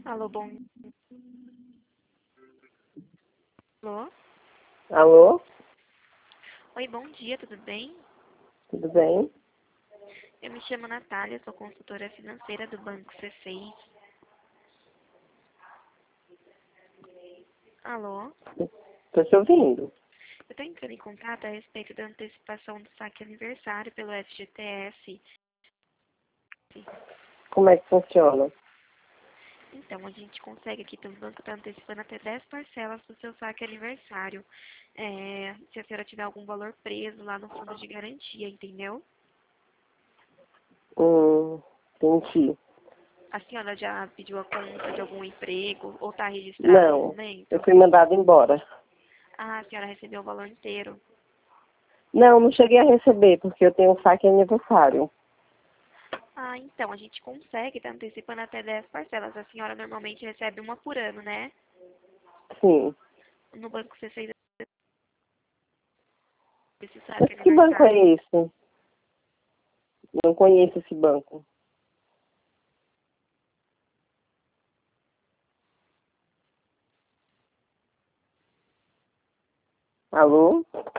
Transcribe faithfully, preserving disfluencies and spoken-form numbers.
Alô, bom. Alô? Alô? Oi, bom dia, tudo bem? Tudo bem? Eu me chamo Natália, sou consultora financeira do Banco C seis. Alô? Estou te ouvindo. Eu estou entrando em contato a respeito da antecipação do saque aniversário pelo F G T S. Como é que funciona? Então, a gente consegue aqui pelo banco estar antecipando até dez parcelas do seu saque aniversário. É, se a senhora tiver algum valor preso lá no fundo de garantia, entendeu? Hum, entendi. A senhora já pediu a conta de algum emprego ou está registrada no Não, eu momento? fui mandada embora. Ah, a senhora recebeu o valor inteiro. Não, não cheguei a receber, porque eu tenho um saque aniversário. Ah, então, a gente consegue estar antecipando até dez parcelas. A senhora normalmente recebe uma por ano, né? Sim. No Banco C seis, esse Mas saque que banco aniversário. é esse? Não conheço esse banco. Alô?